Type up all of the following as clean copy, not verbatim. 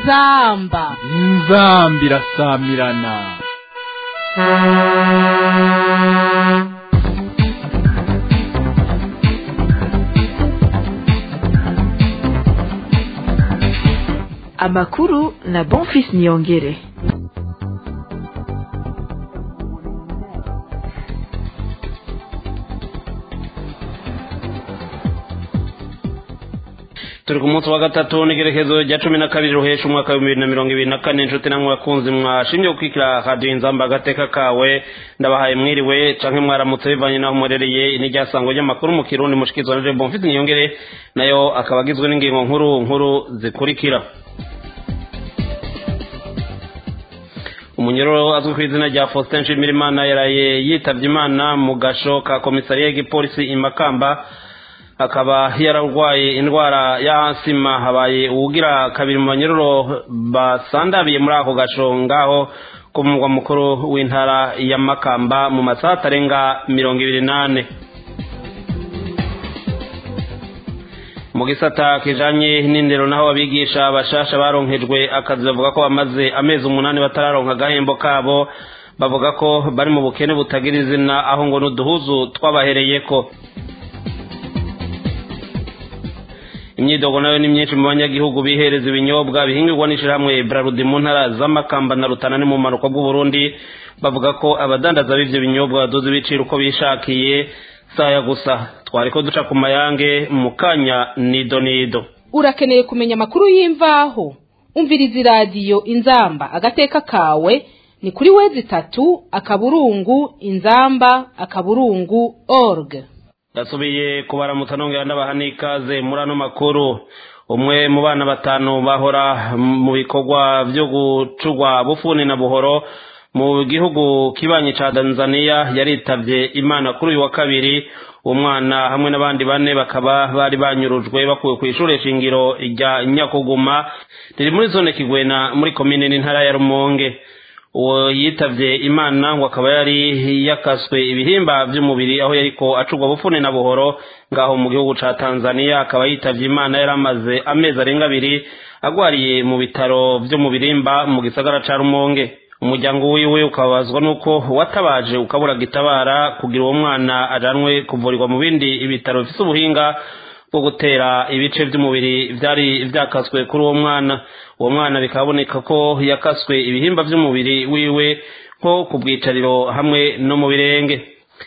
inzamba irasamirana. Amakuru na Bonfils Niyongere. Turi ku munsi wa gatatu n'igerekezo rya 12 ruhesha umwaka wa 2024 inshuti namwe bakunzi mwashimye gukwikira radio Inzamba agateka kawe ndabahaye mwiriwe canke mwaramutse bivanye naho murereye inijyasango y'amakuru mu Kirundi mushikizwa na Bonfils Niyongere nayo akabagizwe n'ingingo nkuru zikurikira. Umunyororo azwi ku izina rya Faustin Nshimirimana yaraye yitavye Imana mu gasho ka komisariya y'igipolisi imakamba akaba yararwaye indwara ya asima. Habaye ugira kabiri mu banyororo basandabiye muri ako gasho ngaho ku mugwa mukuru w'intara ya Makamba mu masaha atarenga 28. Mu gisata kijanye n'indero naho abigisha bashasha baronkejwe akazi bavuga ko bamaze amezi 8 batararonka gahembo kabo, bavuga ko bari mu bukene butagira izina aho ngo n'uduhuzu twabahereyeko. Imyidogo nayo ni myinshi mu banyagihugu bihereza ibinyobwa bihingirwa n'ishirahamwe Brarudi mu ntara z'Amakamba na Rutana ni mu manuko bw'u Burundi, bavuga ko abadandaza b'ivyo binyobwa badoze ibiciro uko bishakiye. Saya gusa twariko duca ku mayange mu kanya nido. Urakeneye kumenya amakuru y'imvaho? Umviriza radio Inzamba agateka kawe ni kuri wezi3 /inzamba.org. Dasubiye kubaramutsa nongera ndabahanikaze muri ano makuru. Umwe mu bana batanu bahora mu bikorwa byo gucurwa bufuni na buhoro mu gihugu kibanyi ca Tanzania yaritavye Imana kuri uyu wa kabiri. Umwana hamwe n'abandi bane bakaba bari banyurujwe bakuwe ku ishure shingiro rya Nyakuguma riri muri zone Kigwena muri komine n'intara ya Rumonge. Uwo yitavye Imana ngo akaba yari yakaswe ibihimba by'umubiri aho yariko acurwa bufune na buhoro ngaho mu gihugu ca Tanzania. Akaba yitavye Imana yaramaze amezi arenga 2 agwariye mu bitaro byo mu Birimba mu gisagara ca Rumonge. Umuryango wiwe ukabazwa nuko watabaje ukabura gitabara kugira uwo mwana ajanwe kuvurirwa mu bindi ibitaro bifite ubuhinga bwo gutera ibice by'umubiri byari byakaswe kuri uwo mwana. Uwo mwana bikaboneka ko yakaswe ibihimba by'umubiri wiwe nko kubwicariro hamwe no mu birenge.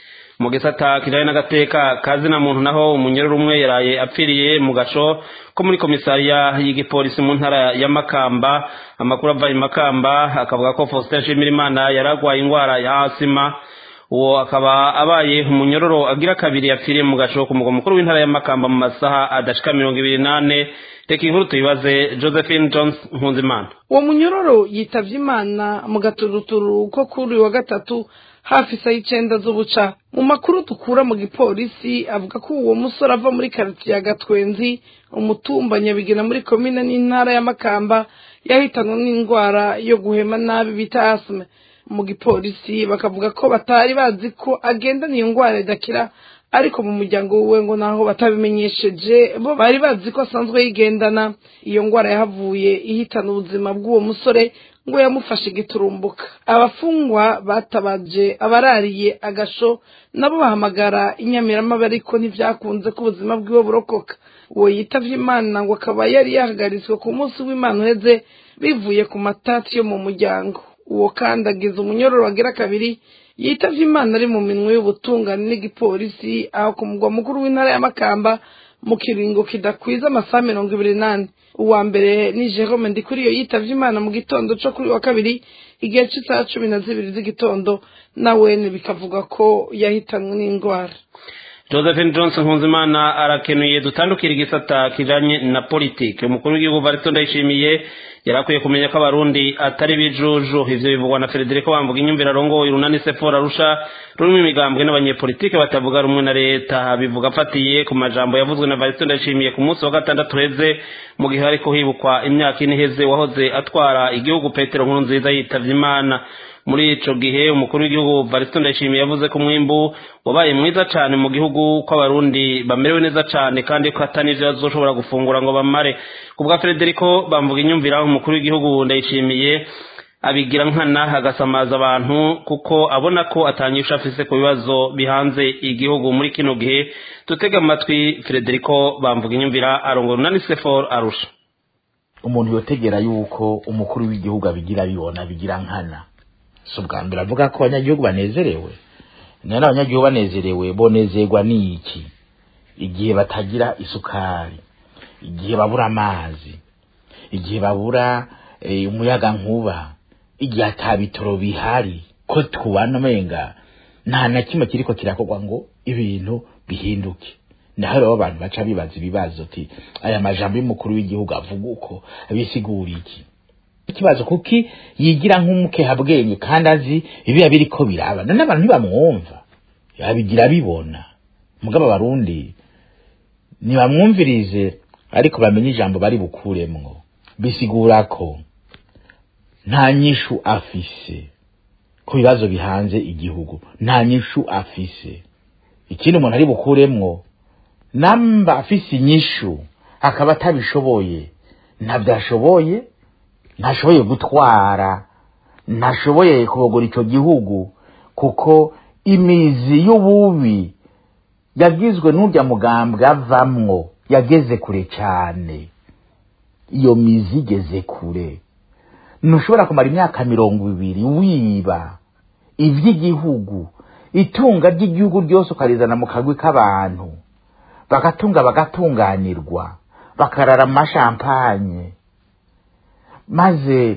Mu gisata kijanye n'agateka kazi na muntu naho umunyororo umwe yaraye apfiriye mu gasho ko muri komisariya y'igipolisi mu ntara ya Makamba. Amakuru ava i Makamba akavuga ko Faustin Nshimirimana yaragwaye indwara ya asima. Uwo akaba abaye umunyororo agira kabiri yapfiriye mu gasho ku mugwa mukuru w'intara ya Makamba mu masaha adashika 28. Teka inkuru tuyibaze Josephine Jones Nkunzimana. Uwo munyororo yitavye Imana mu gaturuturu ko kuri wa gatatu hafi saa 9 z'ubuca. Mu makuru tukura mu gipolisi avuga ko uwo musore ava muri quartier ya Gatwenzi umutumba Nyabigina muri komine n'intara ya Makamba yahitanwe n'indwara yo guhema nabi bita asthma. Mu gipolisi bakavuga ko batari bazi ko agenda niyo ndwara idakira, ariko mu muryango we ngo naho batabimenyesheje bo bari bazi ko asanzwe yigendana. Iyo ndwara yahavuye ihitana ubuzima bw'uwo musore ngo yamufashe giturumbuka. Abafungwa batabaje abarariye agasho nabo bahamagara Inyamirama bariko ntivyakunze ko ubuzima bwiwe burokoka. Uwo yitavye Imana ngo akaba yari yahagaritswe ku munsi w'Imana uheze bivuye ku matati yo mu muryango. Uwo kandi agize umunyororo wagira kabiri yitavye Imana ari mu minwe y'ubutungane n'igipolisi aho ku mugwa mukuru w'intara ya Makamba mu kiringo kidakwiza amasaha 28. Uwa mbere ni Jerome Ndikuriyo yitavye Imana mu gitondo cyo kuri wa kabiri igihe cy'isaha 12 z'igitondo, nawe bikavuga ko yahitanwe n'indwara. Josephine Johnson Nkunzimana arakenuye dutandukira igisata kijanye na politike. Umukuru w'igihugu Varito Ndayishimiye yarakwiye kumenya ko abarundi atari bijuju. Ivyo bivugwa na Federico Bamvuga inyumvira rongoye urunani Sefora Arusha rurimo imigambwe n'abanyepolitike batavuga rumwe na leta. Bivuga afatiye ku majambo yavuzwe na Varito Ndayishimiye ku munsi wa gatandatu heze mu gihe ariko hibukwa imyaka ine heze wahoze atwara igihugu Petero Nkurunziza yitavye Imana. muri ico gihe umukuru w'igihugu Variston Ndayishimiye yavuze ko umwimbu wabaye mwiza cane mu gihugu ko abarundi bamerewe neza cane kandi ko atanivyo bazoshobora gufungura ngo bamare. Kubwa Federico bamvuga inyumvira umukuru w'igihugu Ndayishimiye abigira nkana agasamaza abantu kuko abona ko atanyisha afise ku bibazo bihanze igihugu muri kino gihe. Tutega amatwi Federico bamvuga inyumvira arongora nani Sefor Arusha. Umuntu yotegera yuko umukuru w'igihugu abigira bibona bigira nkana so bwa mbere avuga ko abanyagihugu banezerewe none abanyagihugu banezerewe bonezerwa n'iki igihe batagira isukari igihe babura amazi igihe babura umuyaga nkuba igihe atabitoro bihari ko tubana menga nta na kimwe kiriko kirakorwa ngo ibintu bihinduke. Naho rero abantu baca bibaza ibibazo ati aya majambo y'umukuru w'igihugu avuga uko abisigura iki ikibazo kuki yigira nk'umuke habwenge kandi azi ibiya biriko biraba none abantu ntibamwumva yabigira bibona mugabo abarundi ntibamwumvirize ariko bamenye ijambo bari bukuremwo bisigura ko nta nyishu afise ku bibazo bihanze igihugu nta nyishu afise. Ikindi umuntu ari bukuremwo namba afise inyishu akaba atabishoboye ntabyashoboye ntashoboye gutwara ntashoboye kubogora ico gihugu kuko imizi y'ububi yagizwe n'urya mugambwe avamwo yageze kure cyane. Iyo mizi igeze kure ntushobora kumara imyaka 20 wiba ivy'igihugu itunga ry'igihugu ryose ukarizana mu kagwi k'abantu bagatunga bagatunganirwa bakarara amashampanye maze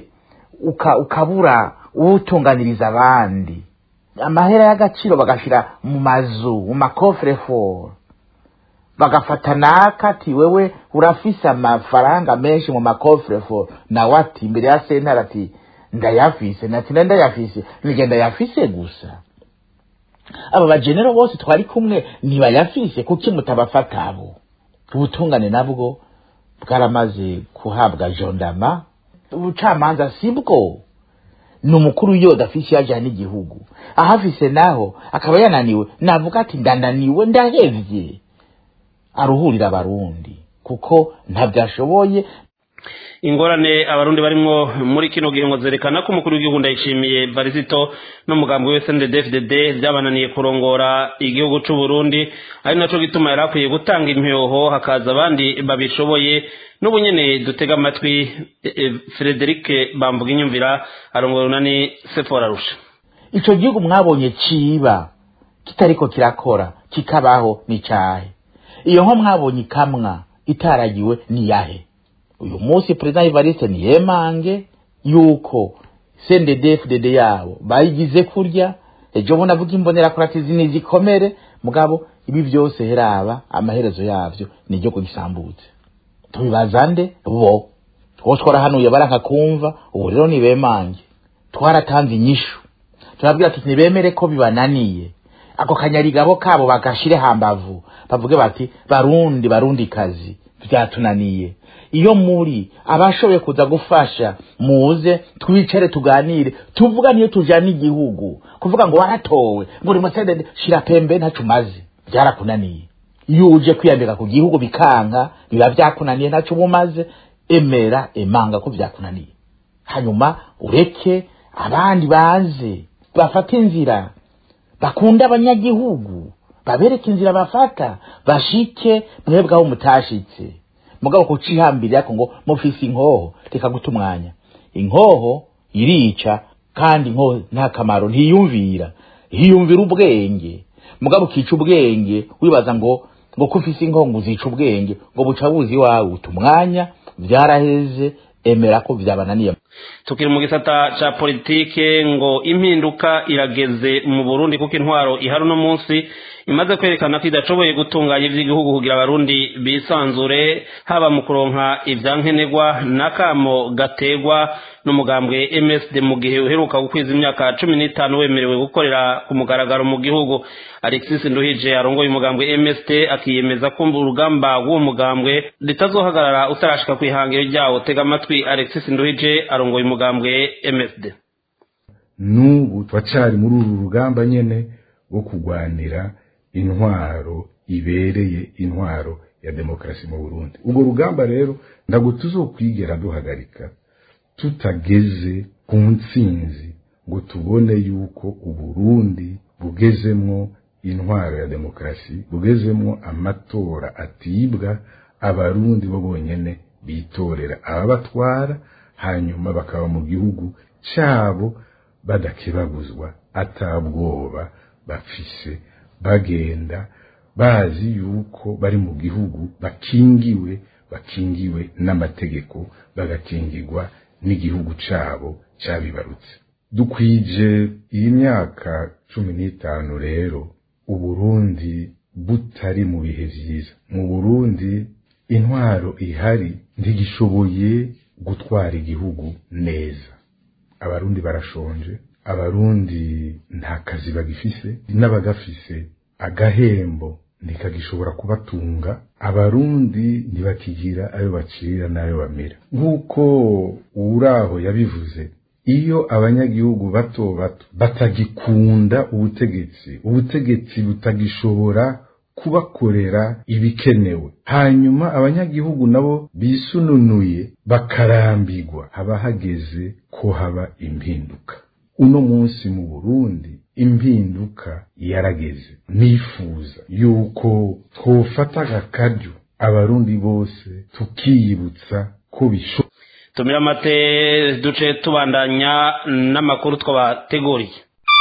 ukabura uwutunganiriza abandi amahera y'agaciro bagashira mu mazu mu makofre fort bagafata nakati wewe urafise amafaranga menshi mu makofre fort nawe ati imbere ya sentare ati ndayafise nati ndayafise nigenda yafise gusa. Aba bagenero bose twari kumwe ntibayafise kuki mutabafata abo ubutungane nabwo bwaramaze kuhabwa jondama ubucamanza sibwo n'umukuru yoda afise yajana igihugu ahafise naho akaba yananiwe navuga ati ndananiwe ndahevye aruhurira abarundi kuko ntabyashoboye. Ingorane abarundi barimwo muri kino gihe ngo zerekana ko umukuru w'igihugu Ndayishimiye Varisito n'umugambi wese NDD-FDD byabananiye kurongora igihugu c'u Burundi ari naco gituma yarakwiye gutanga impeho hakaza abandi babishoboye. N'ubunyene dutega amatwi Frederic bamvuga inyumvira arongora nani Sephora Arusha. Ico gihugu mwabonye ciba kitariko kirakora kikabaho ni cahe iyo nko mwabonye ikamwa itaragiwe ni yahe. Uyu munsi President Evariste niyemange yuko CNDD-FDD yabo bayigize kurya ejo bona avuga imbonera kuratizi nizikomere mugabo ibi byose heraba amaherezo yavyo nijyo kugisambutse. Tubibazande bo twosora hano yabaraka kumva ubu rero nibemange twaratanze inyishu turabwira ati nibemere ko bibananiye ako kanyarigabo kabo bagashire hambavu bavuge bati barundi kazi byatunaniye iyo muri abashoboye kuza gufasha muze twicare tuganire tuvuga niyo tujana igihugu kuvuga ngo waratowe muri mutende shira pembe ntacumaze byarakunaniye iyo uje kwiyambika ku gihugu bikanka biba byakunaniye ntacu bumaze emera emanga ko byakunaniye hanyuma ureke abandi baze bafata inzira bakunda abanyagihugu babereka inzira bafata bashike mwebwe aho mutashitse mugabo kucihambira yako ngo mufisi inkoho reka gutumwanya inkoho irica kandi inkoho nta kamaro ntiyumvira ubwenge mugabo kica ubwenge wibaza ngo kufisi inkoho ngo uzica ubwenge ngo buca buzi wawe utumwanya byaraheze emera ko byabananiye. Tukiri mu gisata ca politike ngo impinduka irageze mu Burundi kuko intwaro ihari no munsi imaze kwerekana ko idashoboye gutunganya ivy'igihugu kugira abarundi bisanzure haba mu kuronka ivyankenerwa nakamo gategwa n'umugambwe MSD mu gihe uheruka gukwiza imyaka 15 wemerewe gukorera ku mugaragaro mu gihugu. Alexis Nduhije arongoye umugambwe MSD akiyemeza ko urugamba rw'uwo mugambwe ritazohagarara utarashika kwihangiro ryawo. Tega amatwi Alexis Nduhije arongoye umugambwe MSD. n'ubu twacari muri uru rugamba nyene rwo kurwanira intwaro ibereye, intwaro ya demokarasi mu Burundi. Ubwo rugamba rero ndago tuzokwigera duhagarika tutageze ku ntsinzi ngo tubone yuko Uburundi bugezemwo intwaro ya demokarasi, bugezemwo amatora atibwa, abarundi bo bonyene bitorera ababatwara hanyuma bakaba mu gihugu cyabo badakebaguzwa, atabwoba bafise, bagenda bazi yuko bari mu gihugu bakingiwe n'amategeko, bagakingirwa n'igihugu cyabo cyabibarutse. Dukwije iyi myaka 15 rero Uburundi butari mu bihe vyiza. Mu Burundi intwaro ihari ntigishoboye gutwara igihugu neza. Abarundi barashonje, abarundi nta kazi bagifise, n'abagafise agahembo ntikagishobora kubatunga, abarundi ntibakigira ayo bacira n'ayo bamera. Nk'uko uraho yabivuze, iyo abanyagihugu bato batagikunda ubutegetsi butagishobora kubakorera ibikenewe, hanyuma abanyagihugu nabo bisununuye bakarambirwa, haba hageze ko haba impinduka. Uno munsi mu Burundi impinduka yarageze. Nifuza yuko twofata akaryo abarundi bose tukiyibutsa ko bisho. Tumira mate duce tubandanya n'amakuru twabateguriye.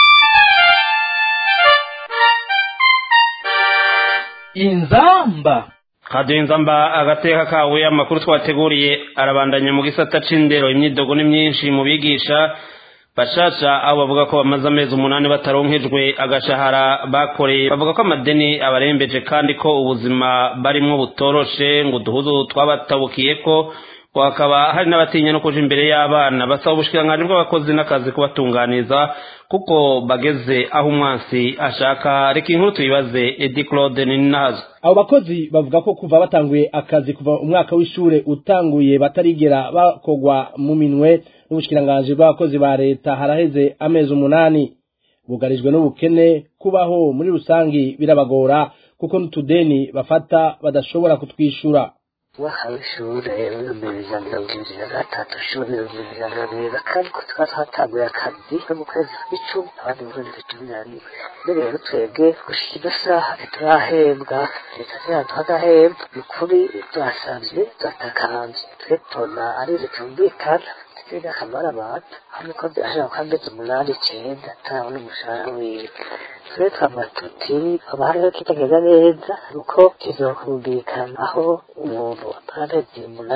Inzamba Radio Inzamba agateka kawe, amakuru twabateguriye arabandanya mu gisata c'indero. Imyidogo ni myinshi mu bigisha bashasha abo bavuga ko bamaze amezi 8 bataronkejwe agashahara bakoreye. Bavuga ko amadeni abarembeje kandi ko ubuzima barimwo butoroshe, ngo duhuzu twabatabukiye ko wakaba hari n'abatinya no kuja imbere y'abana. Basaba ubushikiranganje bw'abakozi n'akazi kubatunganiza kuko bageze aho umwansi ashaka. Reka inkuru tuyibaze Edi Claude Ninazo. Abo bakozi bavuga ko kuva batanguye akazi kuva umwaka w'ishure utanguye batarigera bakogwa mu minwe n'ubushikiranganje bw'abakozi ba leta haraheze amezi 8. Bugarijwe n'ubukene, kubaho muri rusangi birabagora kuko n'utudeni bafata badashobora kutwishura. w'ishure n'umuryango gatatu shuri n'umuryango kandi ko twatanguye akazi mu kwezi kw'icumi abandi mu kwezi kw'icumi rero twebwe gushika isaha turahembwa leta yatwagahembwa ukuri twasavye tutakanze twetona ari bitumvikana twega akamara abantu hamwe ko ashaka kwambeza 8-9 atabona umushahara wiwe twetwa matuti abahari kitageza neza uko kizokumvikana aho umuntu apareze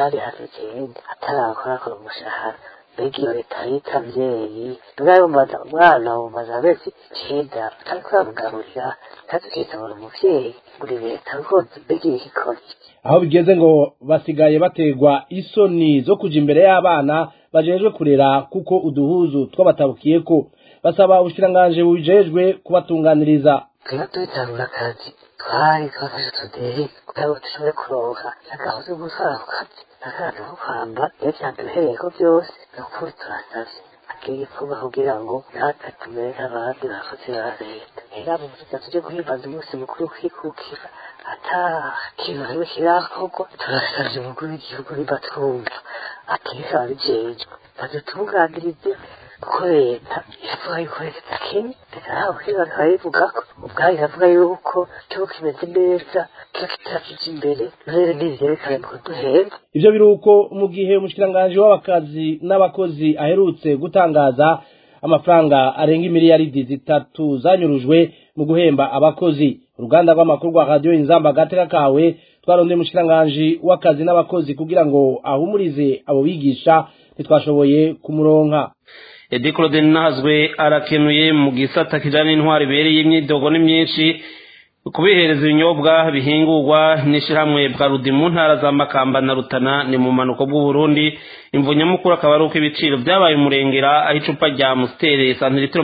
8-9 atarakora ko umushahara begi leta yitamvyeyi ngayo mwana umaze abezi 9 ariko amugaburira tazitabona umuvyeyi muri leta rwose begi ikora aho bigeze ngo basigaye bategwa isoni zo kuja imbere y'abana bajejwe kurera kuko uduhuzu twabatabukiye ko. Basaba ubushikiranganje bujejwe kubatunganiriza. Kaya tuyitangura akazi twari twafashe tuderi kugira ngo dushobore kuronka agahuze gutwara ku kazi n'akantu ko kwamba iyo vyaduhereye ko byose nukuri turasavye agiye kuba kugira ngo natwe tumere nk'abandi bakozi ba leta. Era mu tuza tuje guhimbaza umunsi mukuru kwikukira ata kintu kimwe kirakorwa. Turasavye umukuru w'igihugu nibatwumva atireka abijejwe badutunganirize kuko leta iravuga yuko leta kenye reka nawe kwiga bakayivuga ko ubwayo iravuga yuko igihugu kimeze neza kiba kitakije imbere rero ntivyerekane mu kuduhemba. Ivyo biruko mu gihe umushikiranganje w'abakazi n'abakozi aherutse gutangaza amafaranga arenga miliyaridi 3 zanyurujwe mu guhemba abakozi. Uruganda rw'amakuru rwa Radio Inzamba gateka kawe twarondeye umushikiranganje w'akazi n'abakozi kugira ngo ahumurize abo bigisha ntitwashoboye kumuronka. Edi Claude Nazwe arakenuye mu gisata kijana n'intwari bereye imyidogo ni myinshi kubihereza ibinyobwa bihingurwa n'ishiramwe bwa Rudi mu ntara za Makamba na Rutana ni mu manuko bw'u Burundi. Imvunya mukuru akaba ari uko ibiciro byabaye umurengera aho icupa rya Amstel santilitiro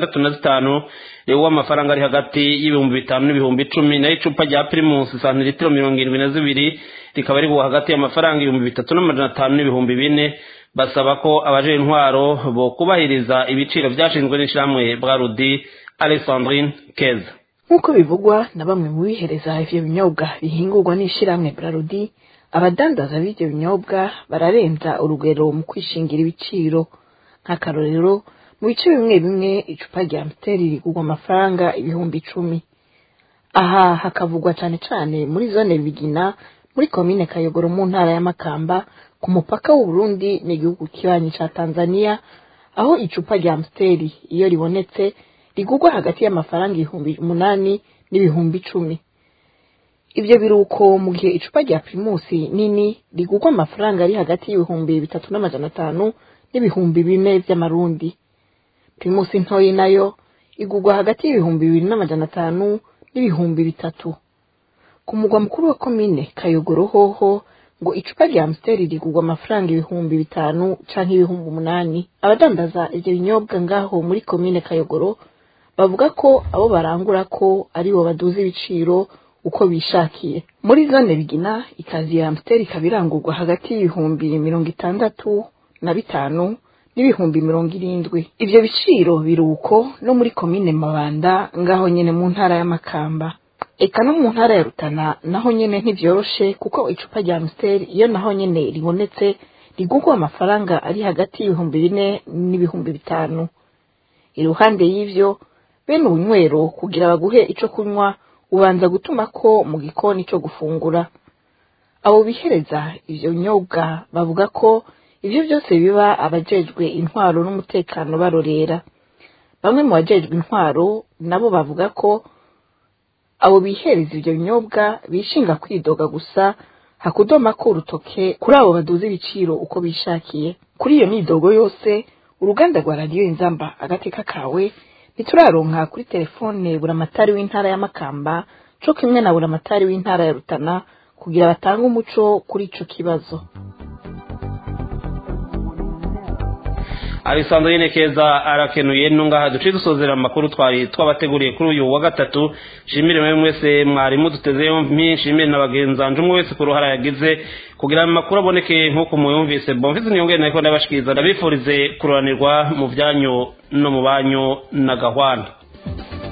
65 rewa amafaranga ari hagati y'ibihumbi 5 n'ibihumbi 10 na icupa rya Primus santilitiro 72 rikaba ari hagati y'amafaranga 3,500 n'ibihumbi 4 basaba ko abaje intwaro bo kubahiriza ibiciro byashinzwe n'ishyirahamwe Brarudi. Alexandrine Keza. nk'uko bivugwa na bamwe mu bihereza ivyo binyobwa bihingurwa n'ishyirahamwe Brarudi, abadandaza b'ivyo binyobwa bararenza urugero mu kwishingira ibiciro. nk'akarorero mu bice bimwe bimwe icupa rya Amstel rigurwa amafaranga 10,000. aha hakavugwa cane cane muri zone Bigina muri komine Kayogoro mu ntara ya Makamba ku mupaka w'u Burundi n'igihugu kibanyi ca Tanzania, aho icupa rya Amstel iyo ribonetse rigurwa hagati y'amafaranga 8,000 n'10,000. Ivyo biruko mu gihe icupa rya Primus nini rigurwa amafaranga ari hagati y'3,500 n'4,000 vy'amarundi. Primus ntoyi nayo igurwa hagati y'2,500 n'3,000. Ku mugwa mukuru wa komine Kayogoro hoho ngo icupa rya Amstel rigurwa amafaranga 5,000 canke 8,000. Abadandaza ivyo binyobwa ngaho muri komine Kayogoro bavuga ko abo barangura ko ari bo baduza ibiciro uko bishakiye. Muri zone Bigina ikazi ya Amstel ikabirangurwa hagati y'60,500 n'70,000. Ivyo biciro biruko no muri komine Mabanda ngaho nyene mu ntara ya Makamba. Eka no mu ntara ya Rutana naho nyene ntivyoroshe kuko icupa rya Amstel iyo naho nyene ribonetse rigurwa amafaranga ari hagati y'4,000 n'5,000. Iruhande y'ivyo bene ubunywero kugira baguhe ico kunywa ubanza gutuma ko mu gikoni cyo gufungura. Abo bihereza ivyo nyobwa bavuga ko ivyo byose biba abajejwe intwaro n'umutekano barorera. Bamwe mu bajejwe intwaro nabo bavuga ko abo bihereza ivyo nyobwa bishinga kwidoga gusa hakudoma ko urutoke kuri abo baduza ibiciro uko bishakiye. Kuri iyo midogo yose uruganda rwa Radio Inzamba agateka kawe nituraronka kuri telefone buramatari w'intara ya Makamba co kimwe na buramatari w'intara ya Rutana kugira batanga umuco kuri ico kibazo. Alexandrine Keza arakenuye nunga duce dusozera amakuru twari twabateguriye kuri uyu wa gatatu. Shimire mwe mwese mwari muduteze mpinshimire n'abagenzanje umwe wese ku ruhara yagize kugira amakuru aboneke nkuko muyumvise. Bonfise Niyongere nako ndabashikiriza ndabifurize kuranirwa mu byanyu no mu banyu na gahwana.